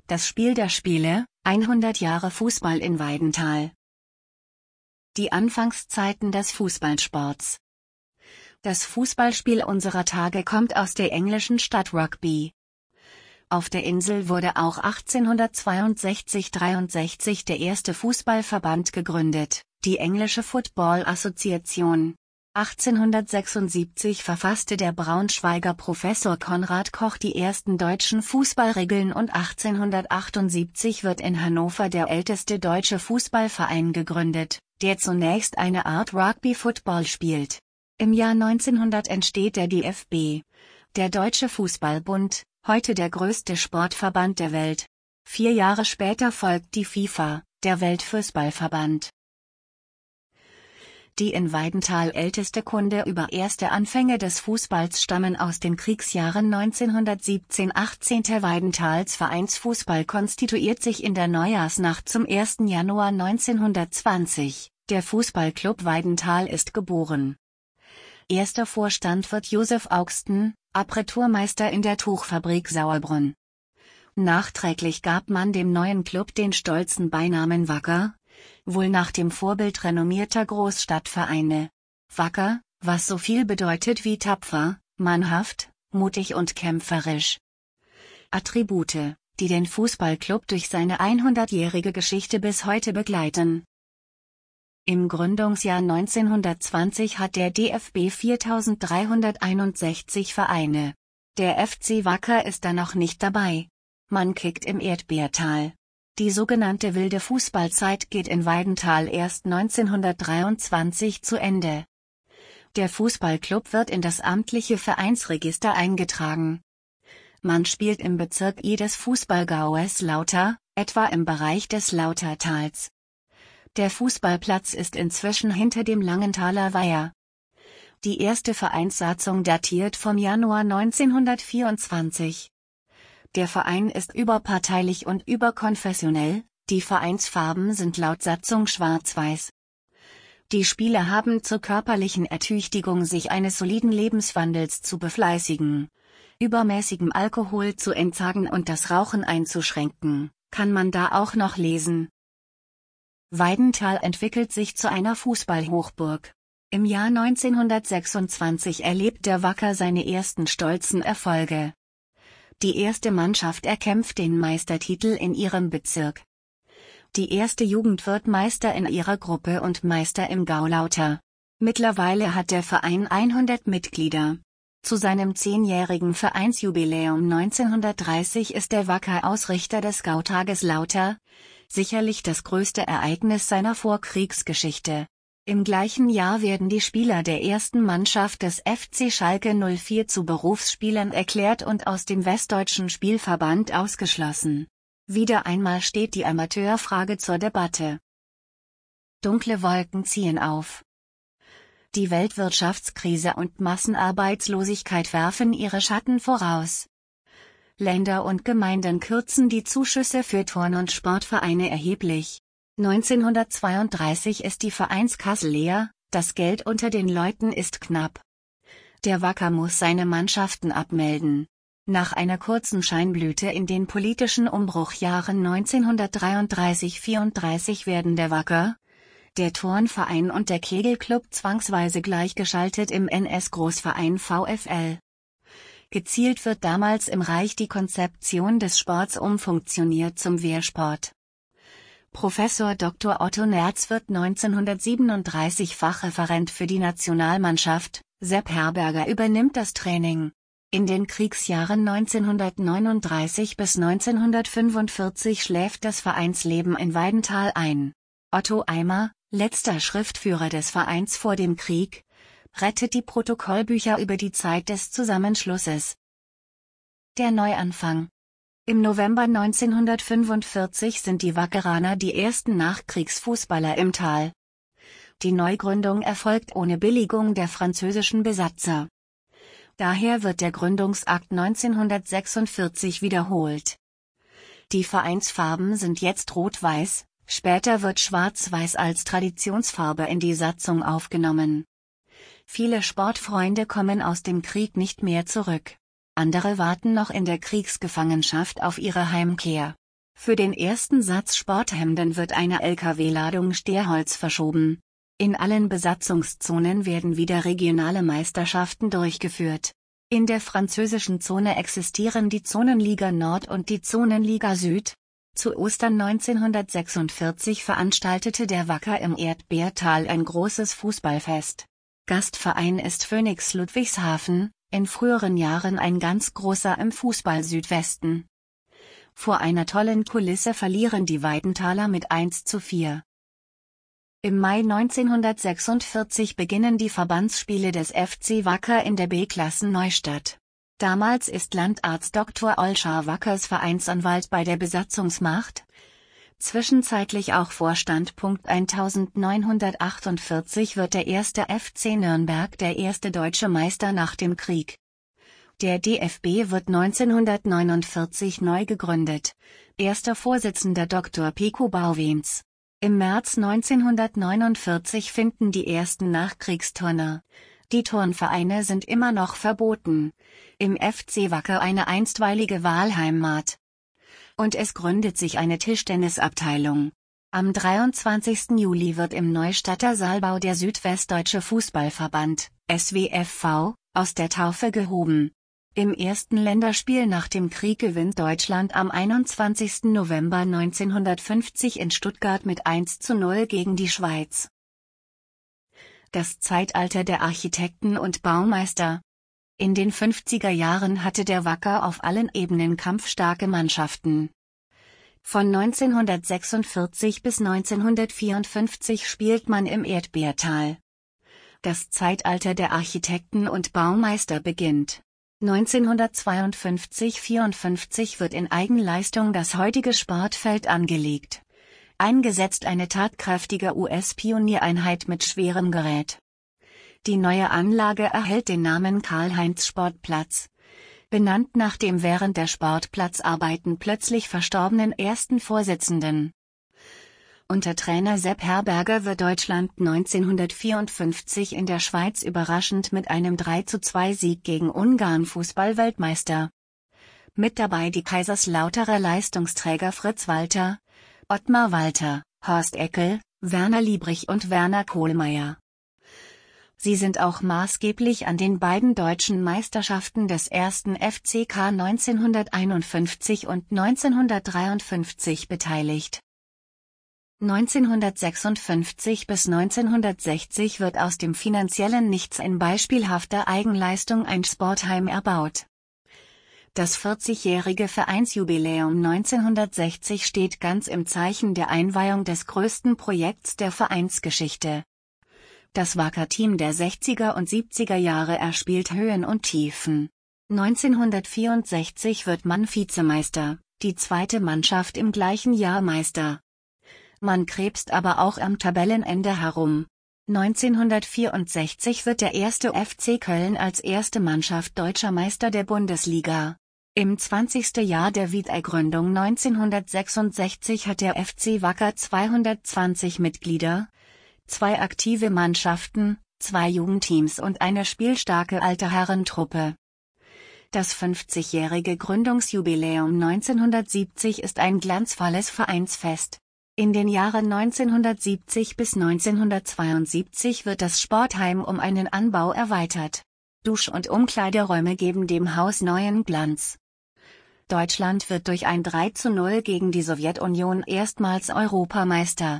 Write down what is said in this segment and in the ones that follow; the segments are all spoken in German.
Das Spiel der Spiele, 100 Jahre Fußball in Weidenthal. Die Anfangszeiten des Fußballsports. Das Fußballspiel unserer Tage kommt aus der englischen Stadt Rugby. Auf der Insel wurde auch 1862/63 der erste Fußballverband gegründet, die Englische Football Association. 1876 verfasste der Braunschweiger Professor Konrad Koch die ersten deutschen Fußballregeln und 1878 wird in Hannover der älteste deutsche Fußballverein gegründet, der zunächst eine Art Rugby-Football spielt. Im Jahr 1900 entsteht der DFB, der Deutsche Fußballbund, heute der größte Sportverband der Welt. 4 Jahre später folgt die FIFA, der Weltfußballverband. Die in Weidenthal älteste Kunde über erste Anfänge des Fußballs stammen aus den Kriegsjahren 1917-18. Weidenthals Vereinsfußball konstituiert sich in der Neujahrsnacht zum 1. Januar 1920. Der Fußballclub Weidenthal ist geboren. Erster Vorstand wird Josef Augsten, Apparatuurmeister in der Tuchfabrik Sauerbrunn. Nachträglich gab man dem neuen Club den stolzen Beinamen Wacker, wohl nach dem Vorbild renommierter Großstadtvereine. Wacker, was so viel bedeutet wie tapfer, mannhaft, mutig und kämpferisch. Attribute, die den Fußballclub durch seine 100-jährige Geschichte bis heute begleiten. Im Gründungsjahr 1920 hat der DFB 4361 Vereine. Der FC Wacker ist da noch nicht dabei. Man kickt im Erdbeertal. Die sogenannte wilde Fußballzeit geht in Weidenthal erst 1923 zu Ende. Der Fußballclub wird in das amtliche Vereinsregister eingetragen. Man spielt im Bezirk I des Fußballgaues Lauter, etwa im Bereich des Lautertals. Der Fußballplatz ist inzwischen hinter dem Langenthaler Weiher. Die erste Vereinssatzung datiert vom Januar 1924. Der Verein ist überparteilich und überkonfessionell, die Vereinsfarben sind laut Satzung schwarz-weiß. Die Spieler haben zur körperlichen Ertüchtigung sich eines soliden Lebenswandels zu befleißigen, übermäßigem Alkohol zu entsagen und das Rauchen einzuschränken, kann man da auch noch lesen. Weidenthal entwickelt sich zu einer Fußballhochburg. Im Jahr 1926 erlebt der Wacker seine ersten stolzen Erfolge. Die erste Mannschaft erkämpft den Meistertitel in ihrem Bezirk. Die erste Jugend wird Meister in ihrer Gruppe und Meister im Gaulauter. Mittlerweile hat der Verein 100 Mitglieder. Zu seinem 10-jährigen Vereinsjubiläum 1930 ist der Wacker Ausrichter des Gautages Lauter, sicherlich das größte Ereignis seiner Vorkriegsgeschichte. Im gleichen Jahr werden die Spieler der ersten Mannschaft des FC Schalke 04 zu Berufsspielern erklärt und aus dem Westdeutschen Spielverband ausgeschlossen. Wieder einmal steht die Amateurfrage zur Debatte. Dunkle Wolken ziehen auf. Die Weltwirtschaftskrise und Massenarbeitslosigkeit werfen ihre Schatten voraus. Länder und Gemeinden kürzen die Zuschüsse für Turn- und Sportvereine erheblich. 1932 ist die Vereinskasse leer, das Geld unter den Leuten ist knapp. Der Wacker muss seine Mannschaften abmelden. Nach einer kurzen Scheinblüte in den politischen Umbruchjahren 1933-34 werden der Wacker, der Turnverein und der Kegelclub zwangsweise gleichgeschaltet im NS-Großverein VfL. Gezielt wird damals im Reich die Konzeption des Sports umfunktioniert zum Wehrsport. Professor Dr. Otto Nerz wird 1937 Fachreferent für die Nationalmannschaft, Sepp Herberger übernimmt das Training. In den Kriegsjahren 1939 bis 1945 schläft das Vereinsleben in Weidenthal ein. Otto Eimer, letzter Schriftführer des Vereins vor dem Krieg, rettet die Protokollbücher über die Zeit des Zusammenschlusses. Der Neuanfang. Im November 1945 sind die Wackeraner die ersten Nachkriegsfußballer im Tal. Die Neugründung erfolgt ohne Billigung der französischen Besatzer. Daher wird der Gründungsakt 1946 wiederholt. Die Vereinsfarben sind jetzt rot-weiß, später wird schwarz-weiß als Traditionsfarbe in die Satzung aufgenommen. Viele Sportfreunde kommen aus dem Krieg nicht mehr zurück. Andere warten noch in der Kriegsgefangenschaft auf ihre Heimkehr. Für den ersten Satz Sporthemden wird eine LKW-Ladung Stehholz verschoben. In allen Besatzungszonen werden wieder regionale Meisterschaften durchgeführt. In der französischen Zone existieren die Zonenliga Nord und die Zonenliga Süd. Zu Ostern 1946 veranstaltete der Wacker im Erdbeertal ein großes Fußballfest. Gastverein ist Phönix Ludwigshafen, in früheren Jahren ein ganz großer im Fußball-Südwesten. Vor einer tollen Kulisse verlieren die Weidenthaler mit 1:4. Im Mai 1946 beginnen die Verbandsspiele des FC Wacker in der B-Klasse Neustadt. Damals ist Landarzt Dr. Olschar Wackers Vereinsanwalt bei der Besatzungsmacht, zwischenzeitlich auch Vorstand. 1948 wird der erste FC Nürnberg der erste deutsche Meister nach dem Krieg. Der DFB wird 1949 neu gegründet. Erster Vorsitzender Dr. Pico Bauwens. Im März 1949 finden die ersten Nachkriegsturner. Die Turnvereine sind immer noch verboten. Im FC Wacker eine einstweilige Wahlheimat. Und es gründet sich eine Tischtennisabteilung. Am 23. Juli wird im Neustadter Saalbau der Südwestdeutsche Fußballverband, SWFV, aus der Taufe gehoben. Im ersten Länderspiel nach dem Krieg gewinnt Deutschland am 21. November 1950 in Stuttgart mit 1:0 gegen die Schweiz. Das Zeitalter der Architekten und Baumeister. In den 50er Jahren hatte der Wacker auf allen Ebenen kampfstarke Mannschaften. Von 1946 bis 1954 spielt man im Erdbeertal. Das Zeitalter der Architekten und Baumeister beginnt. 1952–54 wird in Eigenleistung das heutige Sportfeld angelegt. Eingesetzt eine tatkräftige US-Pioniereinheit mit schwerem Gerät. Die neue Anlage erhält den Namen Karl-Heinz-Sportplatz, benannt nach dem während der Sportplatzarbeiten plötzlich verstorbenen ersten Vorsitzenden. Unter Trainer Sepp Herberger wird Deutschland 1954 in der Schweiz überraschend mit einem 3:2 Sieg gegen Ungarn Fußball-Weltmeister. Mit dabei die Kaiserslauterer Leistungsträger Fritz Walter, Ottmar Walter, Horst Eckel, Werner Liebrich und Werner Kohlmeier. Sie sind auch maßgeblich an den beiden deutschen Meisterschaften des ersten FCK 1951 und 1953 beteiligt. 1956 bis 1960 wird aus dem finanziellen Nichts in beispielhafter Eigenleistung ein Sportheim erbaut. Das 40-jährige Vereinsjubiläum 1960 steht ganz im Zeichen der Einweihung des größten Projekts der Vereinsgeschichte. Das Wacker-Team der 60er und 70er Jahre erspielt Höhen und Tiefen. 1964 wird man Vizemeister, die zweite Mannschaft im gleichen Jahr Meister. Man krebst aber auch am Tabellenende herum. 1964 wird der erste FC Köln als erste Mannschaft deutscher Meister der Bundesliga. Im 20. Jahr der Wiedergründung 1966 hat der FC Wacker 220 Mitglieder, 2 aktive Mannschaften, 2 Jugendteams und eine spielstarke alte Herrentruppe. Das 50-jährige Gründungsjubiläum 1970 ist ein glanzvolles Vereinsfest. In den Jahren 1970 bis 1972 wird das Sportheim um einen Anbau erweitert. Dusch- und Umkleideräume geben dem Haus neuen Glanz. Deutschland wird durch ein 3:0 gegen die Sowjetunion erstmals Europameister.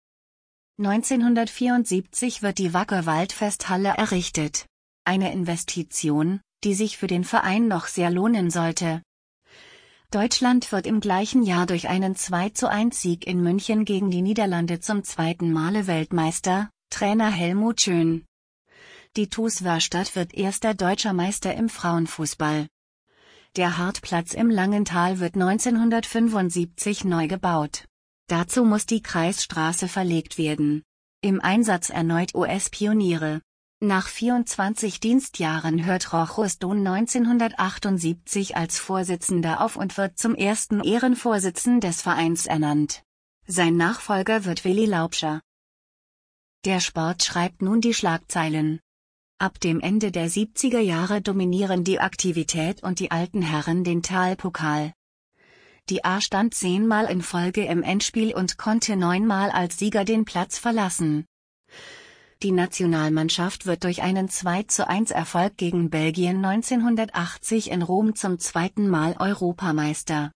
1974 wird die Wacker Waldfesthalle errichtet. Eine Investition, die sich für den Verein noch sehr lohnen sollte. Deutschland wird im gleichen Jahr durch einen 2:1 Sieg in München gegen die Niederlande zum zweiten Male Weltmeister, Trainer Helmut Schön. Die TuS Wörstadt wird erster deutscher Meister im Frauenfußball. Der Hartplatz im Langental wird 1975 neu gebaut. Dazu muss die Kreisstraße verlegt werden. Im Einsatz erneut US-Pioniere. Nach 24 Dienstjahren hört Rochus Dohn 1978 als Vorsitzender auf und wird zum ersten Ehrenvorsitzenden des Vereins ernannt. Sein Nachfolger wird Willi Laubscher. Der Sport schreibt nun die Schlagzeilen. Ab dem Ende der 70er Jahre dominieren die Aktivität und die alten Herren den Talpokal. Die A stand 10-mal in Folge im Endspiel und konnte 9-mal als Sieger den Platz verlassen. Die Nationalmannschaft wird durch einen 2:1 Erfolg gegen Belgien 1980 in Rom zum zweiten Mal Europameister.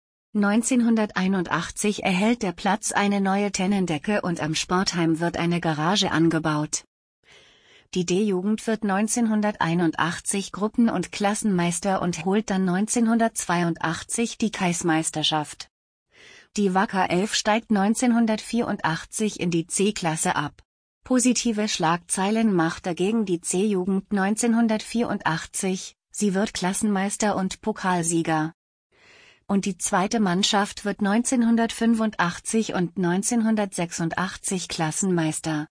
1981 erhält der Platz eine neue Tennendecke und am Sportheim wird eine Garage angebaut. Die D-Jugend wird 1981 Gruppen- und Klassenmeister und holt dann 1982 die Kreismeisterschaft. Die Wacker 11 steigt 1984 in die C-Klasse ab. Positive Schlagzeilen macht dagegen die C-Jugend 1984, sie wird Klassenmeister und Pokalsieger. Und die zweite Mannschaft wird 1985 und 1986 Klassenmeister.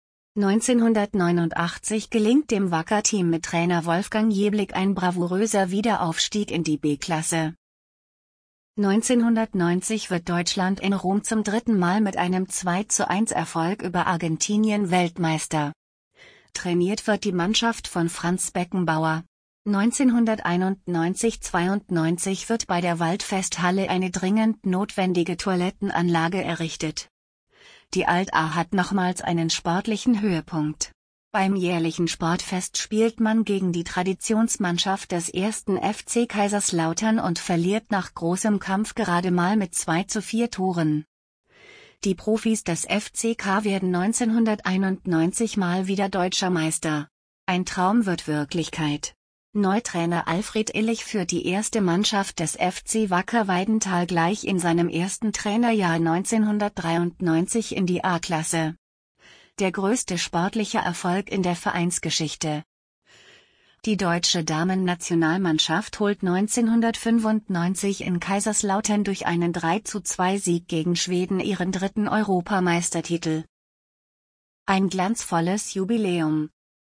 1989 gelingt dem Wacker-Team mit Trainer Wolfgang Jeblick ein bravouröser Wiederaufstieg in die B-Klasse. 1990 wird Deutschland in Rom zum dritten Mal mit einem 2:1 Erfolg über Argentinien Weltmeister. Trainiert wird die Mannschaft von Franz Beckenbauer. 1991-92 wird bei der Waldfesthalle eine dringend notwendige Toilettenanlage errichtet. Die Alt-A hat nochmals einen sportlichen Höhepunkt. Beim jährlichen Sportfest spielt man gegen die Traditionsmannschaft des 1. FC Kaiserslautern und verliert nach großem Kampf gerade mal mit 2:4 Toren. Die Profis des FCK werden 1991 mal wieder deutscher Meister. Ein Traum wird Wirklichkeit. Neutrainer Alfred Illich führt die erste Mannschaft des FC Wacker Weidenthal gleich in seinem ersten Trainerjahr 1993 in die A-Klasse. Der größte sportliche Erfolg in der Vereinsgeschichte. Die deutsche Damen-Nationalmannschaft holt 1995 in Kaiserslautern durch einen 3:2 Sieg gegen Schweden ihren dritten Europameistertitel. Ein glanzvolles Jubiläum.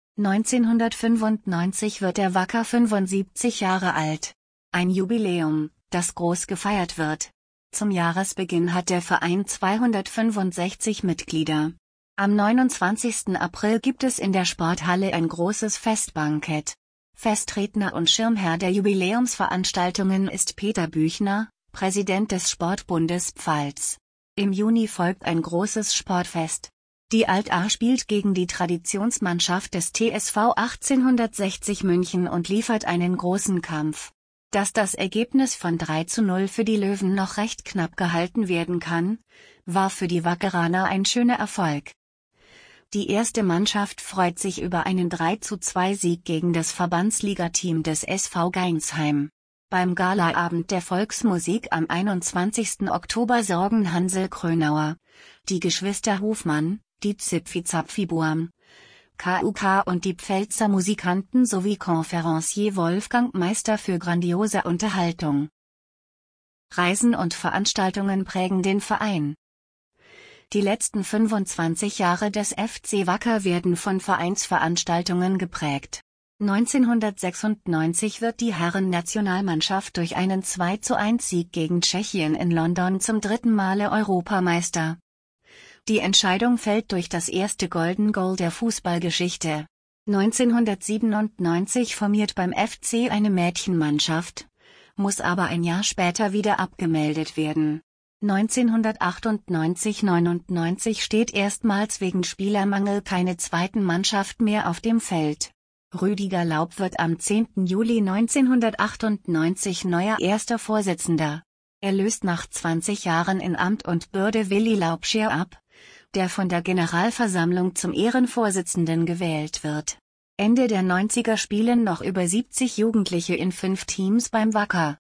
1995 wird der Wacker 75 Jahre alt. Ein Jubiläum, das groß gefeiert wird. Zum Jahresbeginn hat der Verein 265 Mitglieder. Am 29. April gibt es in der Sporthalle ein großes Festbankett. Festredner und Schirmherr der Jubiläumsveranstaltungen ist Peter Büchner, Präsident des Sportbundes Pfalz. Im Juni folgt ein großes Sportfest. Die Alt-A spielt gegen die Traditionsmannschaft des TSV 1860 München und liefert einen großen Kampf. Dass das Ergebnis von 3:0 für die Löwen noch recht knapp gehalten werden kann, war für die Wackeraner ein schöner Erfolg. Die erste Mannschaft freut sich über einen 3:2 Sieg gegen das Verbandsligateam des SV Geinsheim. Beim Galaabend der Volksmusik am 21. Oktober sorgen Hansel Krönauer, die Geschwister Hofmann, die Zipfi-Zapfi-Buam, KUK und die Pfälzer Musikanten sowie Konferencier Wolfgang Meister für grandiose Unterhaltung. Reisen und Veranstaltungen prägen den Verein. Die letzten 25 Jahre des FC Wacker werden von Vereinsveranstaltungen geprägt. 1996 wird die Herren-Nationalmannschaft durch einen 2:1 Sieg gegen Tschechien in London zum dritten Male Europameister. Die Entscheidung fällt durch das erste Golden Goal der Fußballgeschichte. 1997 formiert beim FC eine Mädchenmannschaft, muss aber ein Jahr später wieder abgemeldet werden. 1998-99 steht erstmals wegen Spielermangel keine zweiten Mannschaft mehr auf dem Feld. Rüdiger Laub wird am 10. Juli 1998 neuer erster Vorsitzender. Er löst nach 20 Jahren in Amt und Bürde Willi Laubscher ab, der von der Generalversammlung zum Ehrenvorsitzenden gewählt wird. Ende der 90er spielen noch über 70 Jugendliche in 5 Teams beim Wacker.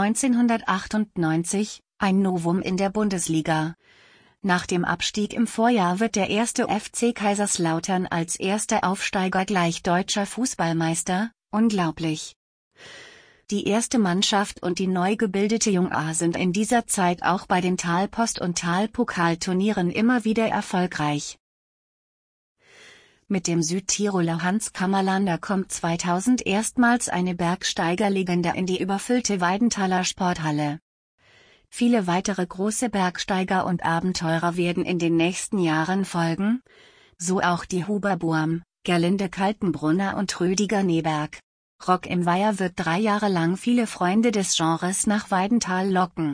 1998, ein Novum in der Bundesliga. Nach dem Abstieg im Vorjahr wird der erste FC Kaiserslautern als erster Aufsteiger gleich deutscher Fußballmeister, unglaublich. Die erste Mannschaft und die neu gebildete Jung A sind in dieser Zeit auch bei den Talpost- und Talpokalturnieren immer wieder erfolgreich. Mit dem Südtiroler Hans Kammerlander kommt 2000 erstmals eine Bergsteigerlegende in die überfüllte Weidenthaler Sporthalle. Viele weitere große Bergsteiger und Abenteurer werden in den nächsten Jahren folgen, so auch die Huber Buam, Gerlinde Kaltenbrunner und Rüdiger Neberg. Rock im Weiher wird 3 Jahre lang viele Freunde des Genres nach Weidenthal locken.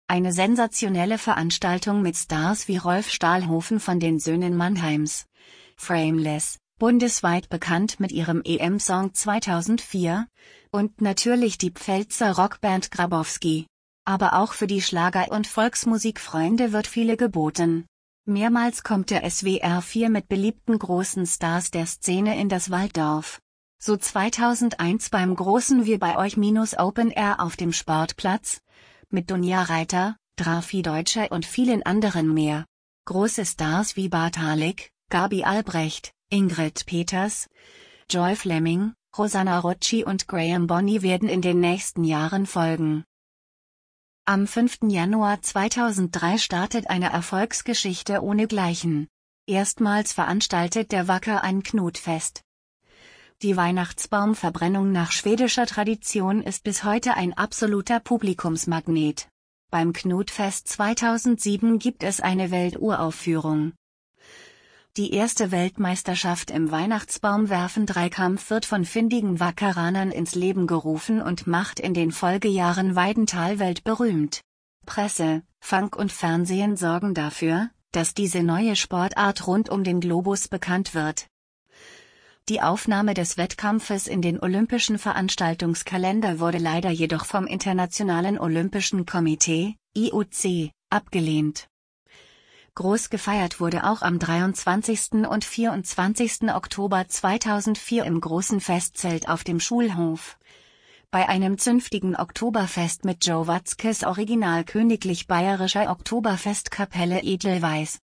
Eine sensationelle Veranstaltung mit Stars wie Rolf Stahlhofen von den Söhnen Mannheims. Frameless, bundesweit bekannt mit ihrem EM-Song 2004. Und natürlich die Pfälzer Rockband Grabowski. Aber auch für die Schlager- und Volksmusikfreunde wird viele geboten. Mehrmals kommt der SWR 4 mit beliebten großen Stars der Szene in das Walddorf. So 2001 beim großen Wir bei euch Open Air auf dem Sportplatz. Mit Dunja Reiter, Drafi Deutscher und vielen anderen mehr. Große Stars wie Bart Halik, Gabi Albrecht, Ingrid Peters, Joy Fleming, Rosanna Rucci und Graham Bonney werden in den nächsten Jahren folgen. Am 5. Januar 2003 startet eine Erfolgsgeschichte ohnegleichen. Erstmals veranstaltet der Wacker ein Knutfest. Die Weihnachtsbaumverbrennung nach schwedischer Tradition ist bis heute ein absoluter Publikumsmagnet. Beim Knutfest 2007 gibt es eine Welturaufführung. Die erste Weltmeisterschaft im Weihnachtsbaumwerfen-Dreikampf wird von findigen Wackeranern ins Leben gerufen und macht in den Folgejahren Weidenthal weltberühmt. Presse, Funk und Fernsehen sorgen dafür, dass diese neue Sportart rund um den Globus bekannt wird. Die Aufnahme des Wettkampfes in den olympischen Veranstaltungskalender wurde leider jedoch vom Internationalen Olympischen Komitee, IOC, abgelehnt. Groß gefeiert wurde auch am 23. und 24. Oktober 2004 im großen Festzelt auf dem Schulhof. Bei einem zünftigen Oktoberfest mit Joe Watzkes Original Königlich Bayerischer Oktoberfestkapelle Edelweiß.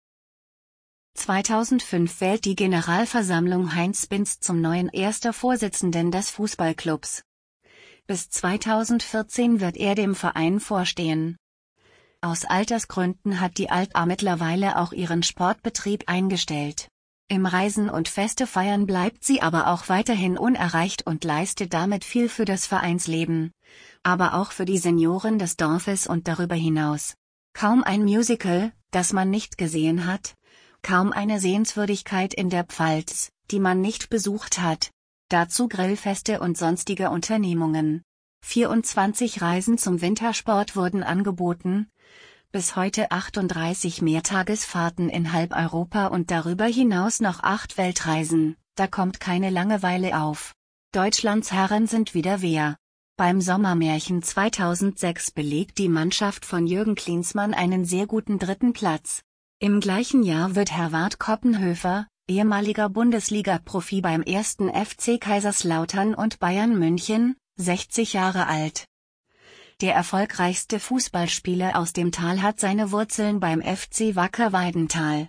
2005 wählt die Generalversammlung Heinz Binz zum neuen erster Vorsitzenden des Fußballclubs. Bis 2014 wird er dem Verein vorstehen. Aus Altersgründen hat die Alt-A mittlerweile auch ihren Sportbetrieb eingestellt. Im Reisen und Feste feiern bleibt sie aber auch weiterhin unerreicht und leistet damit viel für das Vereinsleben. Aber auch für die Senioren des Dorfes und darüber hinaus. Kaum ein Musical, das man nicht gesehen hat. Kaum eine Sehenswürdigkeit in der Pfalz, die man nicht besucht hat. Dazu Grillfeste und sonstige Unternehmungen. 24 Reisen zum Wintersport wurden angeboten. Bis heute 38 Mehrtagesfahrten in halb Europa und darüber hinaus noch 8 Weltreisen, da kommt keine Langeweile auf. Deutschlands Herren sind wieder wer. Beim Sommermärchen 2006 belegt die Mannschaft von Jürgen Klinsmann einen sehr guten 3. Platz. Im gleichen Jahr wird Herwart Koppenhöfer, ehemaliger Bundesliga-Profi beim 1. FC Kaiserslautern und Bayern München, 60 Jahre alt. Der erfolgreichste Fußballspieler aus dem Tal hat seine Wurzeln beim FC Wacker Weidenthal.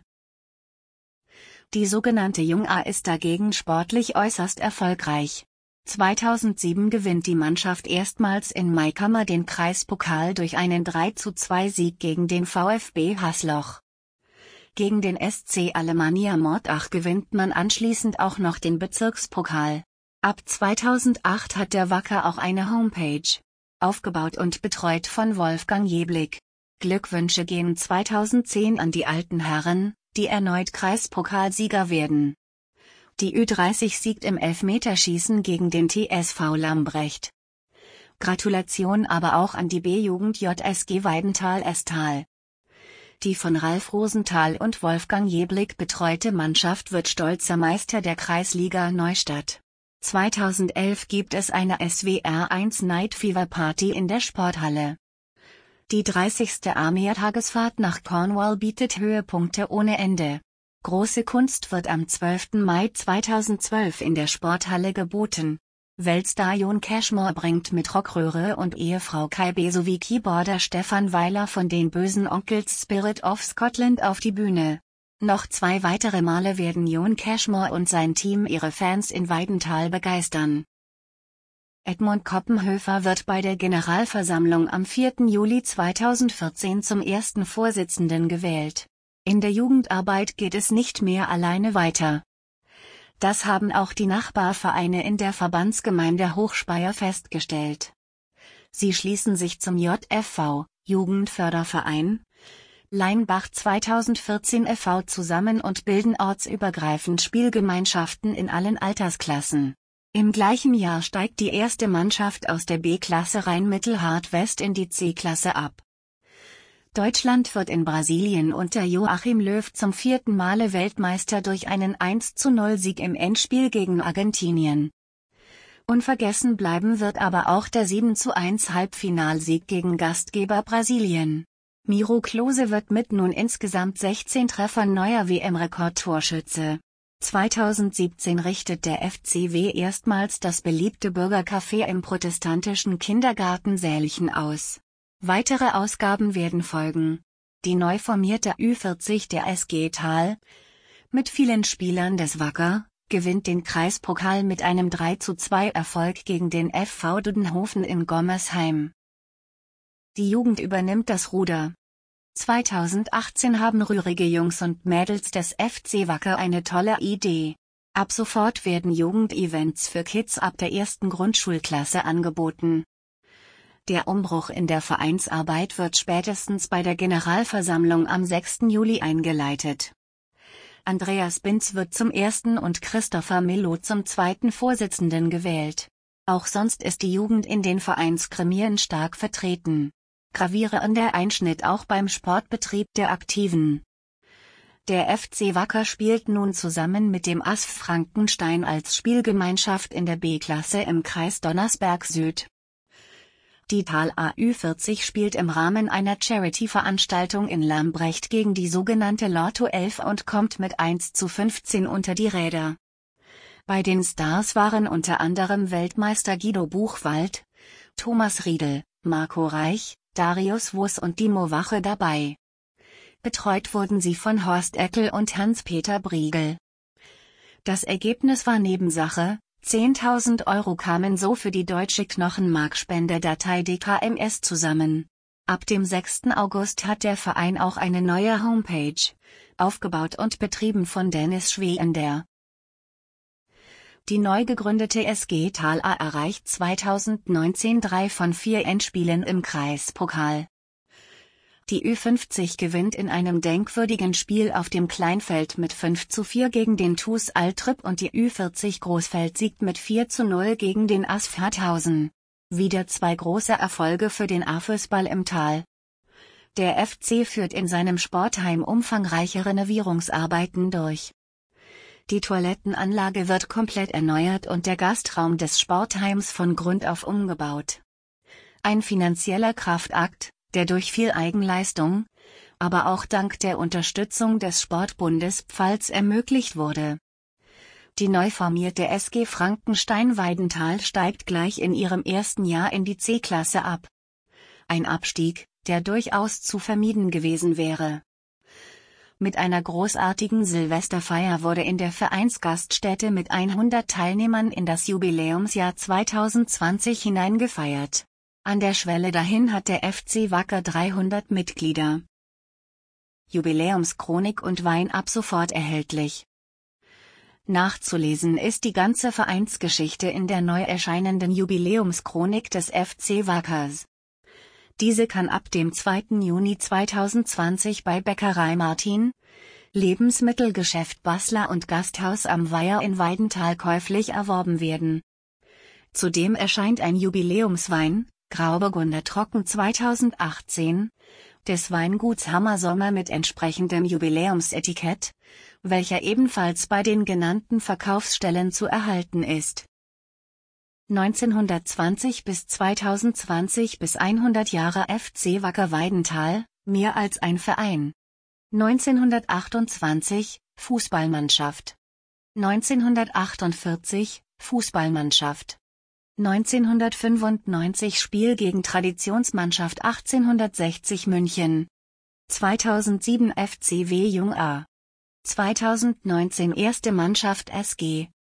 Die sogenannte Jung-A ist dagegen sportlich äußerst erfolgreich. 2007 gewinnt die Mannschaft erstmals in Maikammer den Kreispokal durch einen 3:2 Sieg gegen den VfB Hasloch. Gegen den SC Alemannia Mordach gewinnt man anschließend auch noch den Bezirkspokal. Ab 2008 hat der Wacker auch eine Homepage. Aufgebaut und betreut von Wolfgang Jeblick. Glückwünsche gehen 2010 an die alten Herren, die erneut Kreispokalsieger werden. Die Ü30 siegt im Elfmeterschießen gegen den TSV Lambrecht. Gratulation aber auch an die B-Jugend JSG Weidenthal-Esthal. Die von Ralf Rosenthal und Wolfgang Jeblick betreute Mannschaft wird stolzer Meister der Kreisliga Neustadt. 2011 gibt es eine SWR 1 Night Fever Party in der Sporthalle. Die 30. A-Mehrtagesfahrt nach Cornwall bietet Höhepunkte ohne Ende. Große Kunst wird am 12. Mai 2012 in der Sporthalle geboten. Weltstar Jon Cashmore bringt mit Rockröhre und Ehefrau Kai B. sowie Keyboarder Stefan Weiler von den Bösen Onkels Spirit of Scotland auf die Bühne. Noch 2 weitere Male werden Jon Cashmore und sein Team ihre Fans in Weidenthal begeistern. Edmund Koppenhöfer wird bei der Generalversammlung am 4. Juli 2014 zum ersten Vorsitzenden gewählt. In der Jugendarbeit geht es nicht mehr alleine weiter. Das haben auch die Nachbarvereine in der Verbandsgemeinde Hochspeyer festgestellt. Sie schließen sich zum JFV, Jugendförderverein, Leinbach 2014 e.V. zusammen und bilden ortsübergreifend Spielgemeinschaften in allen Altersklassen. Im gleichen Jahr steigt die erste Mannschaft aus der B-Klasse Rhein-Mittelhart-West in die C-Klasse ab. Deutschland wird in Brasilien unter Joachim Löw zum 4. Male Weltmeister durch einen 1:0 Sieg im Endspiel gegen Argentinien. Unvergessen bleiben wird aber auch der 7:1 Halbfinalsieg gegen Gastgeber Brasilien. Miro Klose wird mit nun insgesamt 16 Treffern neuer WM-Rekordtorschütze. 2017 richtet der FCW erstmals das beliebte Bürgercafé im protestantischen Kindergarten Sählchen aus. Weitere Ausgaben werden folgen. Die neu formierte Ü40 der SG Thal, mit vielen Spielern des Wacker, gewinnt den Kreispokal mit einem 3:2 Erfolg gegen den FV Dudenhofen in Gommersheim. Die Jugend übernimmt das Ruder. 2018 haben rührige Jungs und Mädels des FC Wacker eine tolle Idee. Ab sofort werden Jugendevents für Kids ab der 1. Grundschulklasse angeboten. Der Umbruch in der Vereinsarbeit wird spätestens bei der Generalversammlung am 6. Juli eingeleitet. Andreas Binz wird zum 1. und Christopher Milo zum 2. Vorsitzenden gewählt. Auch sonst ist die Jugend in den Vereinsgremien stark vertreten. Gravierender Einschnitt auch beim Sportbetrieb der Aktiven. Der FC Wacker spielt nun zusammen mit dem ASV Frankenstein als Spielgemeinschaft in der B-Klasse im Kreis Donnersberg Süd. Die Thal Ü40 spielt im Rahmen einer Charity-Veranstaltung in Lambrecht gegen die sogenannte Lotto 11 und kommt mit 1:15 unter die Räder. Bei den Stars waren unter anderem Weltmeister Guido Buchwald, Thomas Riedel, Marco Reich, Darius Wuss und Dimo Wache dabei. Betreut wurden sie von Horst Eckel und Hans-Peter Briegel. Das Ergebnis war Nebensache. 10.000 € kamen so für die deutsche Knochenmarkspendedatei DKMS zusammen. Ab dem 6. August hat der Verein auch eine neue Homepage, aufgebaut und betrieben von Dennis Schwender. Die neu gegründete SG Thal erreicht 2019 3 von 4 Endspielen im Kreispokal. Die Ü50 gewinnt in einem denkwürdigen Spiel auf dem Kleinfeld mit 5:4 gegen den TuS Altrip und die Ü40 Großfeld siegt mit 4:0 gegen den ASV Harthausen. Wieder 2 große Erfolge für den A-Fußball im Tal. Der FC führt in seinem Sportheim umfangreiche Renovierungsarbeiten durch. Die Toilettenanlage wird komplett erneuert und der Gastraum des Sportheims von Grund auf umgebaut. Ein finanzieller Kraftakt, der durch viel Eigenleistung, aber auch dank der Unterstützung des Sportbundes Pfalz ermöglicht wurde. Die neu formierte SG Frankenstein Weidenthal steigt gleich in ihrem ersten Jahr in die C-Klasse ab. Ein Abstieg, der durchaus zu vermieden gewesen wäre. Mit einer großartigen Silvesterfeier wurde in der Vereinsgaststätte mit 100 Teilnehmern in das Jubiläumsjahr 2020 hineingefeiert. An der Schwelle dahin hat der FC Wacker 300 Mitglieder. Jubiläumschronik und Wein ab sofort erhältlich. Nachzulesen ist die ganze Vereinsgeschichte in der neu erscheinenden Jubiläumschronik des FC Wackers. Diese kann ab dem 2. Juni 2020 bei Bäckerei Martin, Lebensmittelgeschäft Basler und Gasthaus am Weiher in Weidenthal käuflich erworben werden. Zudem erscheint ein Jubiläumswein, Grauburgunder Trocken 2018, des Weinguts Hammersommer mit entsprechendem Jubiläumsetikett, welcher ebenfalls bei den genannten Verkaufsstellen zu erhalten ist. 1920 bis 2020 bis 100 Jahre FC Wacker Weidenthal, mehr als ein Verein. 1928, Fußballmannschaft. 1948, Fußballmannschaft. 1995 Spiel gegen Traditionsmannschaft 1860 München. 2007 FCW Jung A. 2019 erste Mannschaft SG.